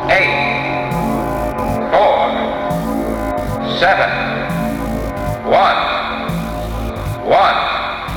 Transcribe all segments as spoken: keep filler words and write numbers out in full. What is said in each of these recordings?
eight, four, seven, one, one.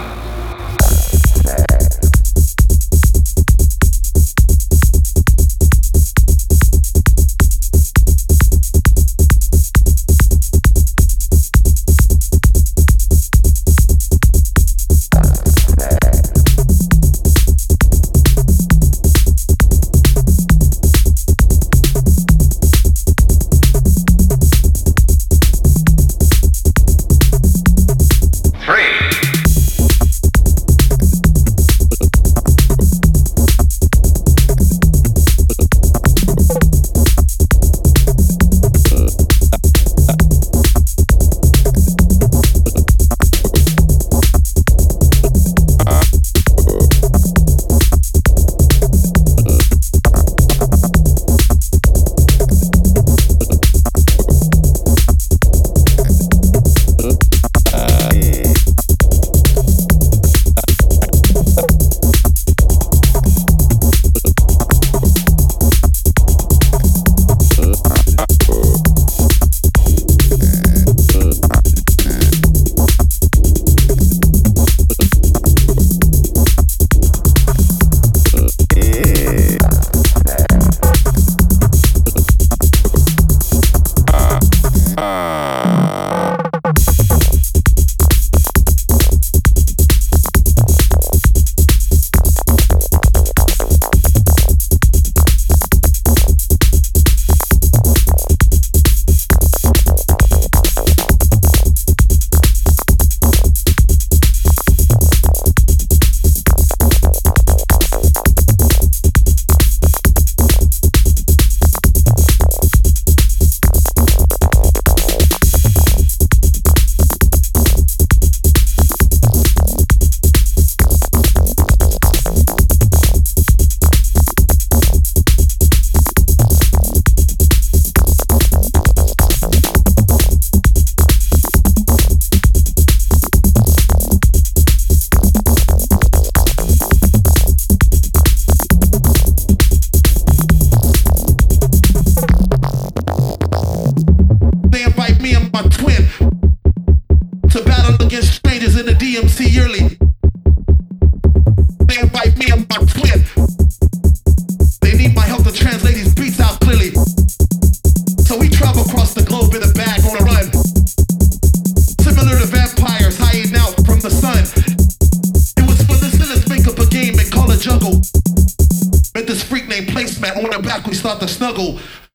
The snuggle.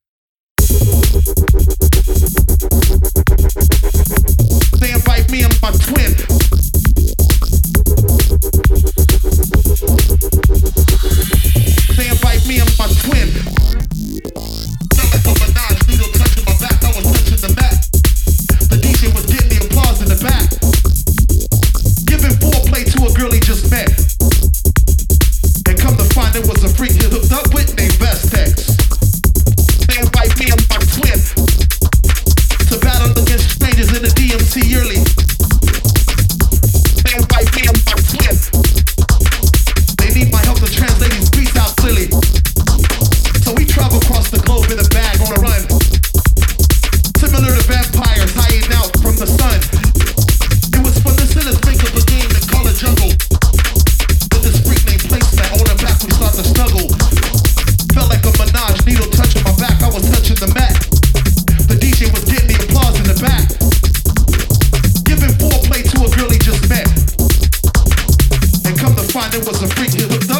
They invite me and my twin. They invite me and my twin. Felt like a Minaj needle touching my back. I was touching the mat. The D J was getting the applause in the back. Giving foreplay to a girl he just met. And come to find it was a freak he hooked up with named Vestex. They invite me and my twin to battle against strangers in the D M C yearly. They invite me and my twin. They need my help to translate these beats out clearly. So we travel across the globe in a bag on a run. Similar to vampires hiding out from the sun. It was fun to sit and think of a game they call a jungle. With this freak named Placemat on her back we start to snuggle. Felt like a Minaj needle touching my back, I was touching the mat. The D J was getting the applause in the back. Giving foreplay to a girl he just met. And come to find it was a freak he hooked up